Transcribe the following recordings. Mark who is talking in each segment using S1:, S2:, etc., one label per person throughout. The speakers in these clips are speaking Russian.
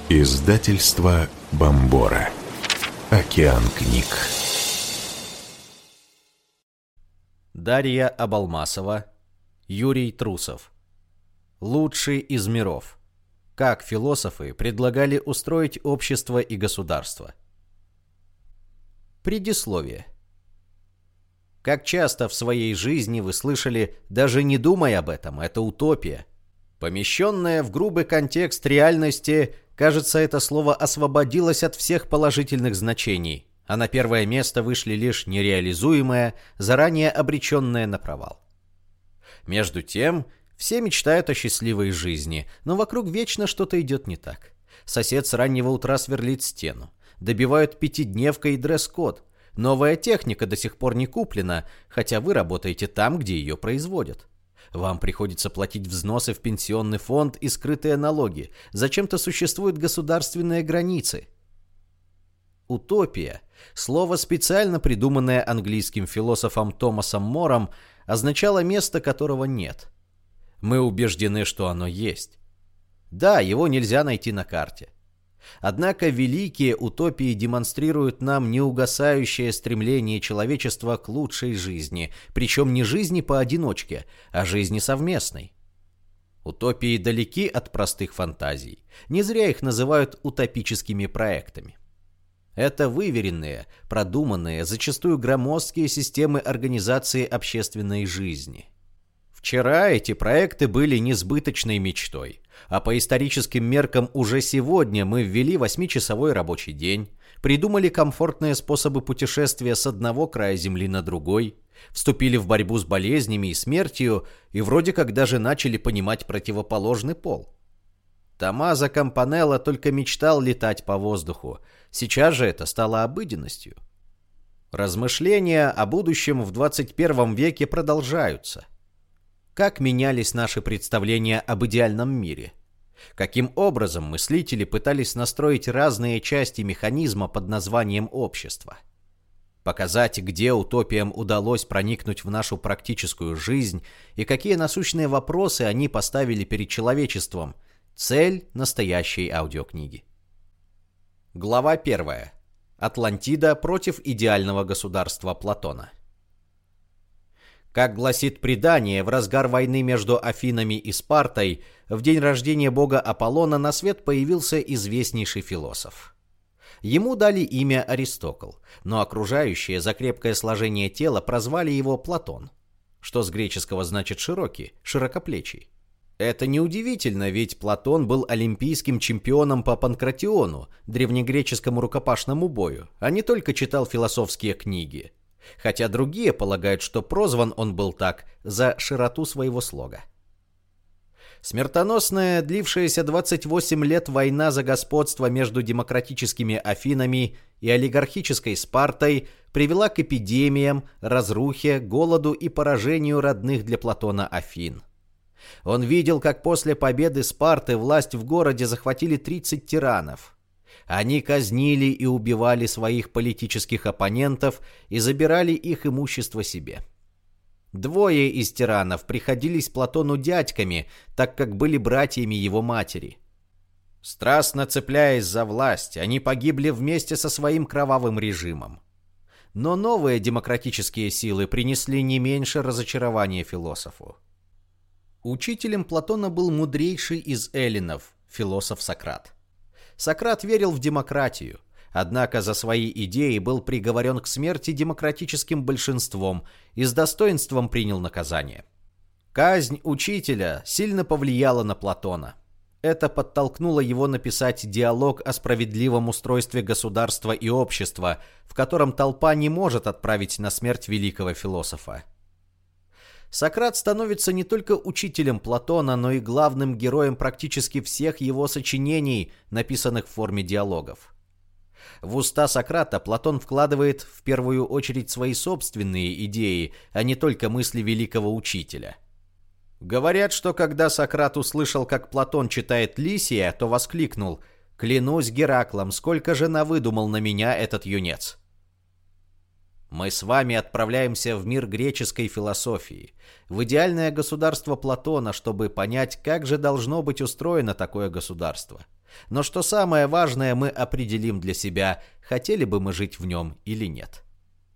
S1: Издательство Бомбора. Океан книг.
S2: Дарья Абалмасова, Юрий Трусов. Лучший из миров. Как философы предлагали устроить общество и государство. Предисловие. Как часто в своей жизни вы слышали: «Даже не думай об этом, это утопия». Помещенное в грубый контекст реальности, кажется, это слово освободилось от всех положительных значений, а на первое место вышли лишь нереализуемое, заранее обреченное на провал. Между тем, все мечтают о счастливой жизни, но вокруг вечно что-то идет не так. Сосед с раннего утра сверлит стену, добивают пятидневка и дресс-код. Новая техника до сих пор не куплена, хотя вы работаете там, где ее производят. Вам приходится платить взносы в пенсионный фонд и скрытые налоги. Зачем-то существуют государственные границы. Утопия, слово, специально придуманное английским философом Томасом Мором, означало место, которого нет. Мы убеждены, что оно есть. Да, его нельзя найти на карте. Однако великие утопии демонстрируют нам неугасающее стремление человечества к лучшей жизни, причем не жизни поодиночке, а жизни совместной. Утопии далеки от простых фантазий. Не зря их называют утопическими проектами. Это выверенные, продуманные, зачастую громоздкие системы организации общественной жизни. Вчера эти проекты были несбыточной мечтой, а по историческим меркам уже сегодня мы ввели 8-часовой рабочий день, придумали комфортные способы путешествия с одного края Земли на другой, вступили в борьбу с болезнями и смертью и вроде как даже начали понимать противоположный пол. Томмазо Кампанелла только мечтал летать по воздуху, сейчас же это стало обыденностью. Размышления о будущем в 21 веке продолжаются. Как менялись наши представления об идеальном мире? Каким образом мыслители пытались настроить разные части механизма под названием общество? Показать, где утопиям удалось проникнуть в нашу практическую жизнь и какие насущные вопросы они поставили перед человечеством. Цель настоящей аудиокниги. Глава 1. Атлантида против идеального государства Платона. Как гласит предание, в разгар войны между Афинами и Спартой, в день рождения бога Аполлона на свет появился известнейший философ. Ему дали имя Аристокл, но окружающие за крепкое сложение тела прозвали его Платон, что с греческого значит «широкий», «широкоплечий». Это неудивительно, ведь Платон был олимпийским чемпионом по панкратиону, древнегреческому рукопашному бою, а не только читал философские книги. Хотя другие полагают, что прозван он был так за широту своего слога. Смертоносная, длившаяся 28 лет война за господство между демократическими Афинами и олигархической Спартой привела к эпидемиям, разрухе, голоду и поражению родных для Платона Афин. Он видел, как после победы Спарты власть в городе захватили 30 тиранов. Они казнили и убивали своих политических оппонентов и забирали их имущество себе. Двое из тиранов приходились Платону дядьками, так как были братьями его матери. Страстно цепляясь за власть, они погибли вместе со своим кровавым режимом. Но новые демократические силы принесли не меньше разочарования философу. Учителем Платона был мудрейший из эллинов, философ Сократ. Сократ верил в демократию, однако за свои идеи был приговорен к смерти демократическим большинством и с достоинством принял наказание. Казнь учителя сильно повлияла на Платона. Это подтолкнуло его написать диалог о справедливом устройстве государства и общества, в котором толпа не может отправить на смерть великого философа. Сократ становится не только учителем Платона, но и главным героем практически всех его сочинений, написанных в форме диалогов. В уста Сократа Платон вкладывает в первую очередь свои собственные идеи, а не только мысли великого учителя. Говорят, что когда Сократ услышал, как Платон читает Лисия, то воскликнул: «Клянусь Гераклом, сколько же навыдумал на меня этот юнец!» Мы с вами отправляемся в мир греческой философии, в идеальное государство Платона, чтобы понять, как же должно быть устроено такое государство. Но что самое важное, мы определим для себя, хотели бы мы жить в нем или нет.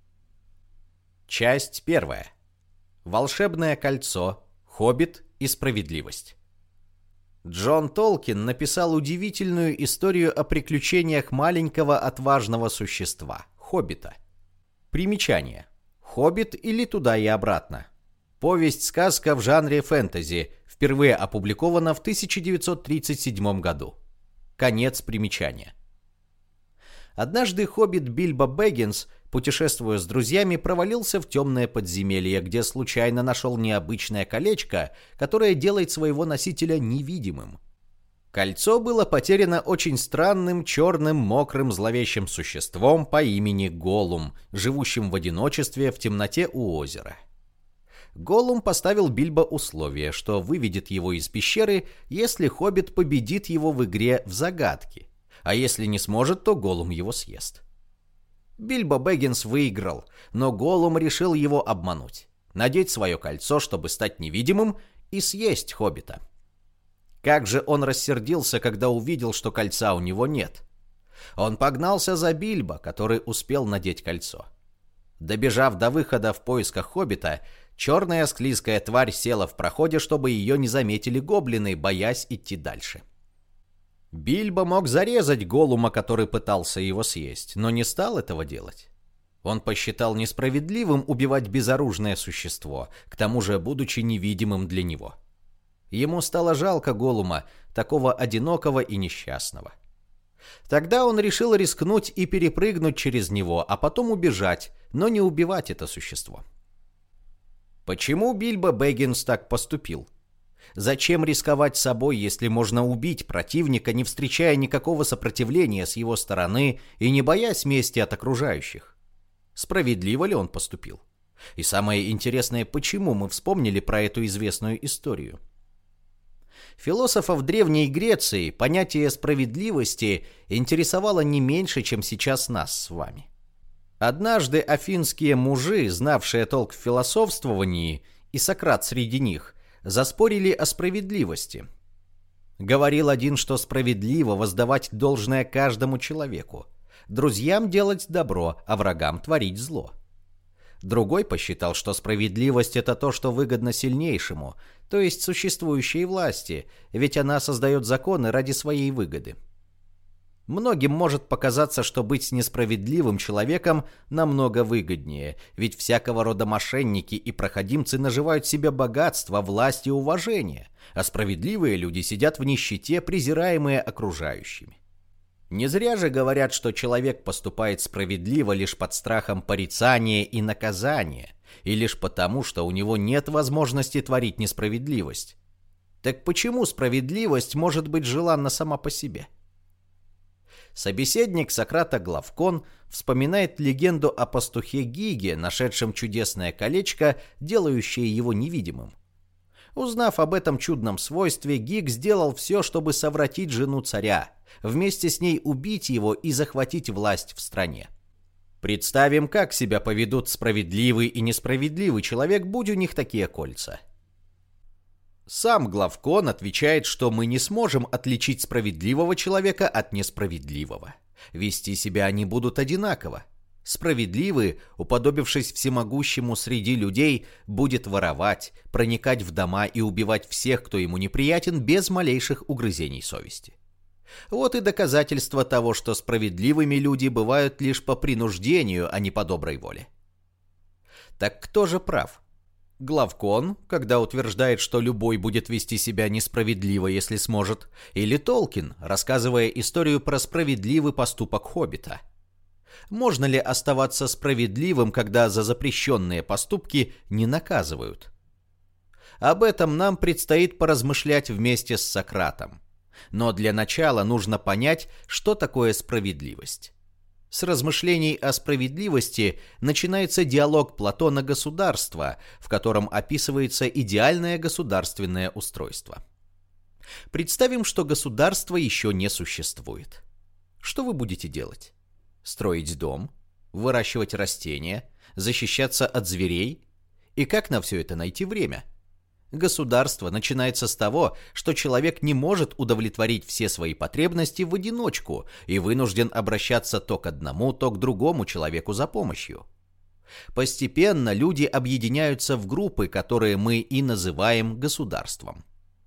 S2: Часть 1. Волшебное кольцо, Хоббит и справедливость. Джон Толкин написал удивительную историю о приключениях маленького отважного существа – Хоббита. Примечание. «Хоббит» или «Туда и обратно». Повесть-сказка в жанре фэнтези, впервые опубликована в 1937 году. Конец примечания. Однажды хоббит Бильбо Бэггинс, путешествуя с друзьями, провалился в темное подземелье, где случайно нашел необычное колечко, которое делает своего носителя невидимым. Кольцо было потеряно очень странным, черным, мокрым, зловещим существом по имени Голлум, живущим в одиночестве в темноте у озера. Голлум поставил Бильбо условие, что выведет его из пещеры, если хоббит победит его в игре в загадки, а если не сможет, то Голлум его съест. Бильбо Бэггинс выиграл, но Голлум решил его обмануть, надеть свое кольцо, чтобы стать невидимым, и съесть хоббита. Как же он рассердился, когда увидел, что кольца у него нет. Он погнался за Бильбо, который успел надеть кольцо. Добежав до выхода в поисках хоббита, черная склизкая тварь села в проходе, чтобы ее не заметили гоблины, боясь идти дальше. Бильбо мог зарезать Голлума, который пытался его съесть, но не стал этого делать. Он посчитал несправедливым убивать безоружное существо, к тому же будучи невидимым для него. Ему стало жалко Голлума, такого одинокого и несчастного. Тогда он решил рискнуть и перепрыгнуть через него, а потом убежать, но не убивать это существо. Почему Бильбо Бэггинс так поступил? Зачем рисковать собой, если можно убить противника, не встречая никакого сопротивления с его стороны и не боясь мести от окружающих? Справедливо ли он поступил? И самое интересное, почему мы вспомнили про эту известную историю? Философов Древней Греции понятие справедливости интересовало не меньше, чем сейчас нас с вами. Однажды афинские мужи, знавшие толк в философствовании, и Сократ среди них, заспорили о справедливости. Говорил один, что справедливо воздавать должное каждому человеку, друзьям делать добро, а врагам творить зло. Другой посчитал, что справедливость – это то, что выгодно сильнейшему, то есть существующей власти, ведь она создает законы ради своей выгоды. Многим может показаться, что быть несправедливым человеком намного выгоднее, ведь всякого рода мошенники и проходимцы наживают себе богатство, власть и уважение, а справедливые люди сидят в нищете, презираемые окружающими. Не зря же говорят, что человек поступает справедливо лишь под страхом порицания и наказания, и лишь потому, что у него нет возможности творить несправедливость. Так почему справедливость может быть желанна сама по себе? Собеседник Сократа Главкон вспоминает легенду о пастухе Гиге, нашедшем чудесное колечко, делающее его невидимым. Узнав об этом чудном свойстве, Гиг сделал все, чтобы совратить жену царя, вместе с ней убить его и захватить власть в стране. Представим, как себя поведут справедливый и несправедливый человек, будь у них такие кольца. Сам Главкон отвечает, что мы не сможем отличить справедливого человека от несправедливого. Вести себя они будут одинаково. Справедливый, уподобившись всемогущему среди людей, будет воровать, проникать в дома и убивать всех, кто ему неприятен, без малейших угрызений совести. Вот и доказательство того, что справедливыми люди бывают лишь по принуждению, а не по доброй воле. Так кто же прав? Главкон, когда утверждает, что любой будет вести себя несправедливо, если сможет, или Толкин, рассказывая историю про справедливый поступок хоббита? Можно ли оставаться справедливым, когда за запрещенные поступки не наказывают? Об этом нам предстоит поразмышлять вместе с Сократом. Но для начала нужно понять, что такое справедливость. С размышлений о справедливости начинается диалог Платона-государства, в котором описывается идеальное государственное устройство. Представим, что государство еще не существует. Что вы будете делать? Строить дом? Выращивать растения? защищаться от зверей? И как на все это найти время? Государство начинается с того, что человек не может удовлетворить все свои потребности в одиночку и вынужден обращаться то к одному, то к другому человеку за помощью. Постепенно люди объединяются в группы, которые мы и называем государством.